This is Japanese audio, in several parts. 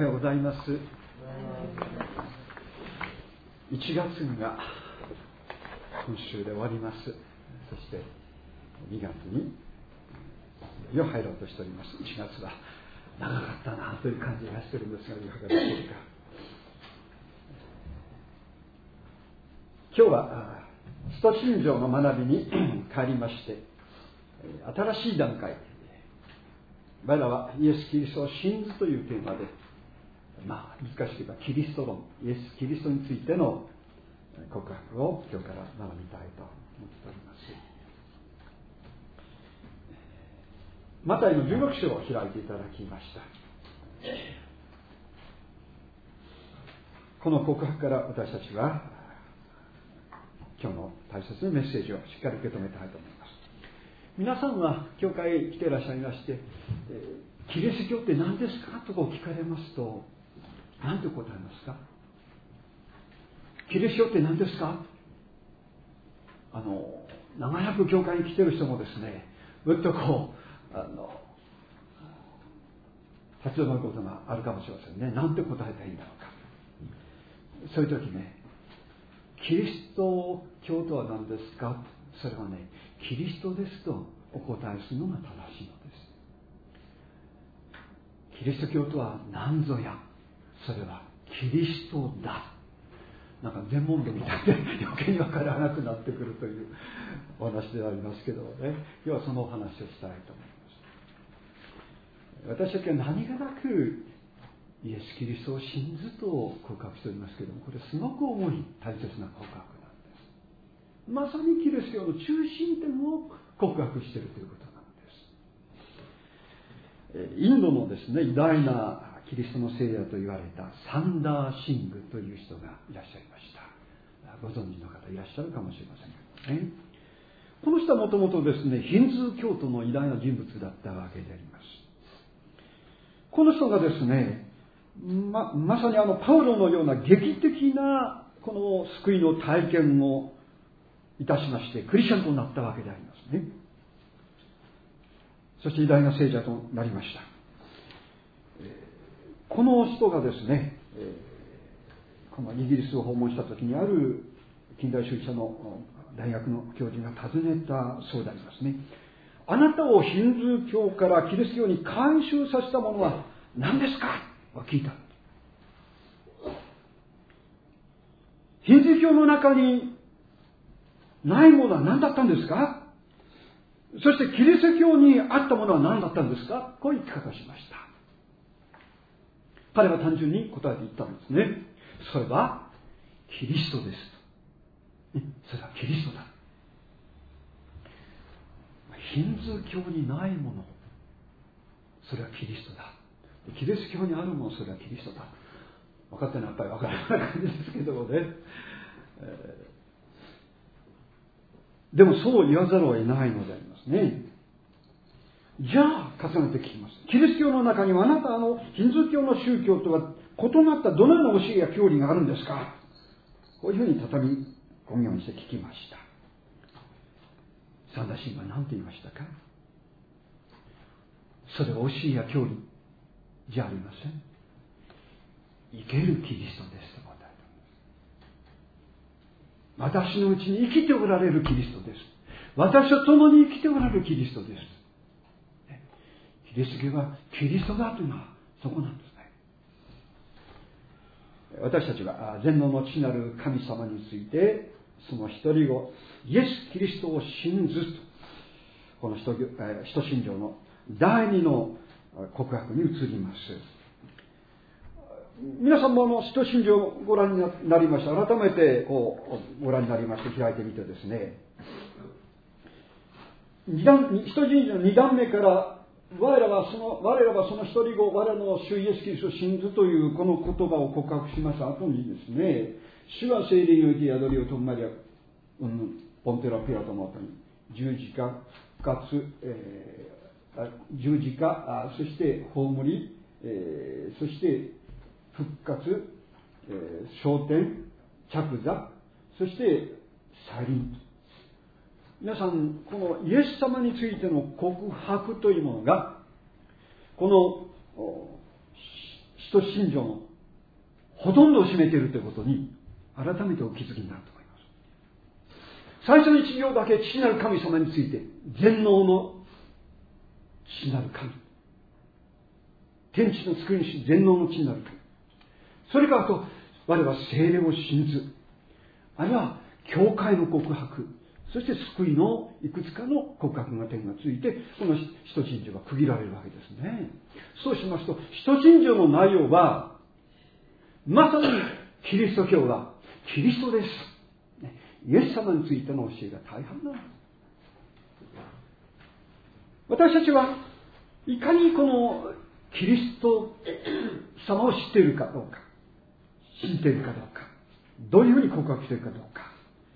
ようございます。1月が今週で終わります。そして2月にいよいよ入ろうとしております。1月は長かったなという感じがしているんですが、いかがでしょうか。今日は使徒信条の学びに帰りまして、新しい段階、我らはイエス・キリストを信ずというテーマで、難しく言えばキリスト論、イエス・キリストについての告白を今日から学びたいと思っております。マタイの16章を開いていただきました。この告白から私たちは今日の大切なメッセージをしっかり受け止めたいと思います。皆さんは教会へ来ていらっしゃいまして、キリスト教って何ですかと聞かれますと、何て答えますか？キリスト教って何ですか？長らく教会に来ている人もですね、ぐっと立ち止まることがあるかもしれませんね。なんて答えたらいいんだろうか。そういう時ね、キリスト教とは何ですか？それはね、キリストですとお答えするのが正しいのです。キリスト教とは何ぞや、それはキリストだ。なんか全問答みたいで余計に分からなくなってくるというお話でありますけどね、今日はそのお話をしたいと思います。私たちは何気なくイエス・キリストを信ずと告白しておりますけれども、これすごく重い大切な告白なんです。まさにキリスト教の中心点を告白しているということなんです。インドのですね、偉大なキリストの聖夜と言われたサンダーシングという人がいらっしゃいました。ご存知の方いらっしゃるかもしれませんけどね。この人はもともとですね、ヒンズー教徒の偉大な人物だったわけであります。この人がですね、まさにパウロのような劇的なこの救いの体験をいたしましてクリスチャンとなったわけでありますね。そして偉大な聖者となりました。この人がですね、このイギリスを訪問した時にある近代主義者の大学の教授が尋ねたそうでありますね。あなたをヒンズー教からキリスト教に改宗させたものは何ですかと聞いた。ヒンズー教の中にないものは何だったんですか？そしてキリスト教にあったものは何だったんですか？こういう聞き方をしました。彼は単純に答えて言ったんですね。それはキリストです。それはキリストだ。ヒンズー教にないもの、それはキリストだ。キリスト教にあるもの、それはキリストだ。分かったのはやっぱり分からない感じですけどもね。でもそう言わざるを得ないのでありますね。じゃあ重ねて聞きます。キリスト教の中にはあなたヒンズー教の宗教とは異なったどのような教えや教理があるんですか？こういうふうに畳み込むようにして聞きました。サンダーシンは何て言いましたか？それは教えや教理じゃありません。生けるキリストですと答えた。私のうちに生きておられるキリストです。私と共に生きておられるキリストです。キリスト教はキリストだというのはそこなんですね。私たちは全能の父なる神様についてその一人子イエス・キリストを信ずと、この使徒信条の第二の告白に移ります。皆さんも使徒信条をご覧になりました。改めてご覧になりまして開いてみてですね、使徒信条の2段目から我らはその一人子、我らの主イエスキリストを信ずというこの言葉を告白しました後にですね、主は聖霊において宿りをとんまりポンテラピラトの後に十字架復活、そして葬り、そして復活、昇天、着座、そして再臨。皆さん、このイエス様についての告白というものが、この使徒信条のほとんどを占めているということに改めてお気づきになると思います。最初の一行だけ父なる神様について、全能の父なる神、天地の作り主、全能の父なる神、それからと我々は聖霊を信ず、あるいは教会の告白、そして救いのいくつかの告白が点がついて、この使徒信条が区切られるわけですね。そうしますと、使徒信条の内容はまさにキリスト教はキリストです。イエス様についての教えが大半なんです。私たちはいかにこのキリスト様を知っているかどうか、信じているかどうか、どういうふうに告白しているかどうか。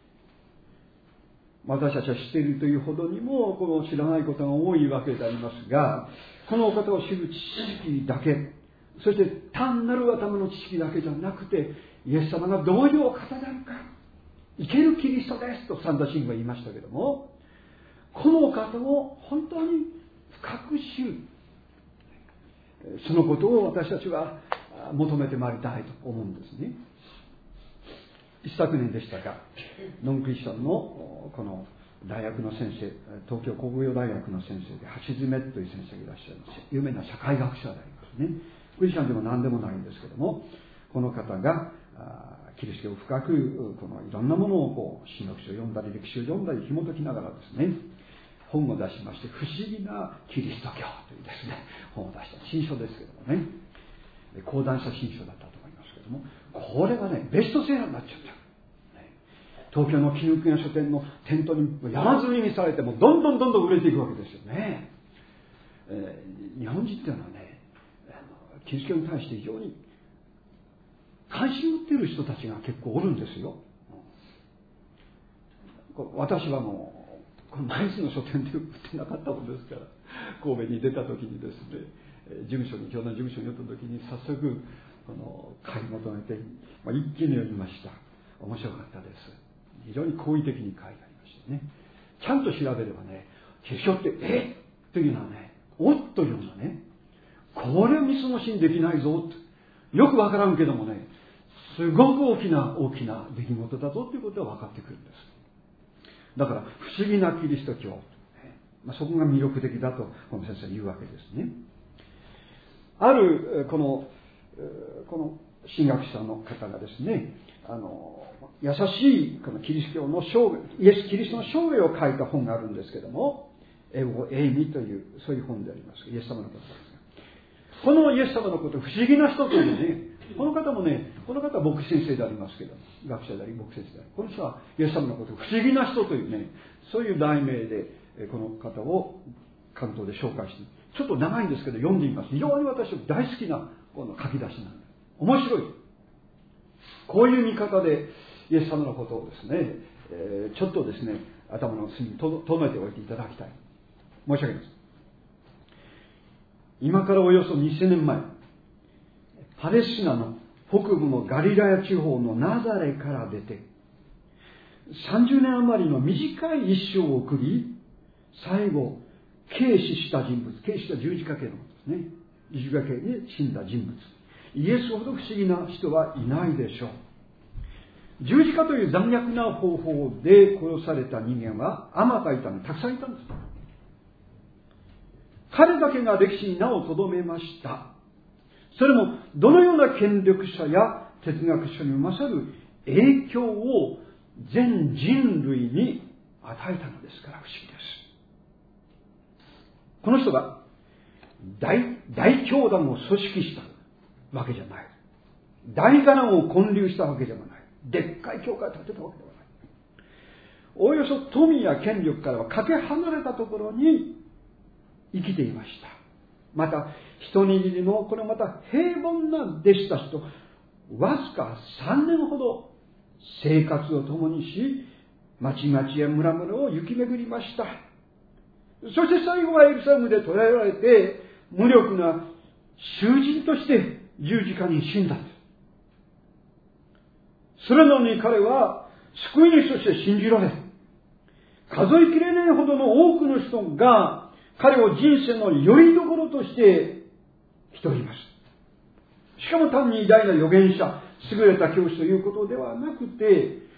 私たちは知っているというほどにもこの知らないことが多いわけでありますが、このお方を知る知識だけ、そして単なる頭の知識だけじゃなくて、イエス様がどういうお方であるか、生けるキリストですと三田信吾は言いましたけども、このお方を本当に深く知る、そのことを私たちは求めてまいりたいと思うんですね。一昨年でしたか、ノンクリスチャンのこの大学の先生、東京工業大学の先生で橋爪という先生がいらっしゃいます。有名な社会学者でありますね。クリスチャンでも何でもないんですけども、この方がキリスト教を深くこのいろんなものをこう神学書を読んだり歴史を読んだり紐解きながらですね、本を出しまして、不思議なキリスト教というですね本を出した新書ですけどもね、講談社新書だったと思いますけども、これがねベストセラーになっちゃった。東京の紀伊国屋書店の店頭に山積みにされてもどんどん売れていくわけですよね。日本人っていうのはね、キリスト教に対して非常に関心を持っている人たちが結構おるんですよ。私はもうこの毎日の書店で売ってなかったものですから、神戸に出た時にですね、事務所に教団事務所に寄った時に早速この買い求めて、一気に読みました。面白かったです。非常に好意的に書いてありましたね。ちゃんと調べればね、キリストってというのはね、おっというのはね、これを見過ごしにできないぞと、よくわからんけどもね、すごく大きな出来事だぞということが分かってくるんです。だから不思議なキリスト教、そこが魅力的だとこの先生は言うわけですね。あるこの神学者の方がですね、優しいこのキリスト教のイエス・キリストの生涯を書いた本があるんですけども、英語エイミというそういう本であります。イエス様のことですが、このイエス様のこと、不思議な人というね、この方もね、この方は牧師先生でありますけど、学者であり牧師先生である、この人はイエス様のこと、不思議な人というね、そういう題名でこの方を関東で紹介して、ちょっと長いんですけど読んでみます。非常に私は大好きなこの書き出しなんです。面白い。こういう見方でイエス様のことをですね、ちょっとですね、頭の隅に留めておいていただきたい。申し上げます。今からおよそ2000年前、パレスチナの北部のガリラヤ地方のナザレから出て、30年余りの短い一生を送り、最後、軽視した人物、軽視した十字架形のことですね。十字架形で死んだ人物。イエスほど不思議な人はいないでしょう。十字架という残虐な方法で殺された人間はあまたいたのにたくさんいたんです。彼だけが歴史に名を留めました。それもどのような権力者や哲学者にも勝る影響を全人類に与えたのですから不思議です。この人が大教団を組織したわけじゃない。大伽藍を建立したわけでもない。でっかい教会を建てたわけではない。おおよそ富や権力からはかけ離れたところに生きていました。また一握りのこれまた平凡な弟子たちとわずか3年ほど生活を共にし、町々や村々を行き巡りました。そして最後はエルサレムで捕らえられて無力な囚人として十字架に死んだ。それなのに彼は救い主として信じられ、数えきれないほどの多くの人が彼を人生の拠り所として人います。 しかも単に偉大な預言者、優れた教師ということではなくて、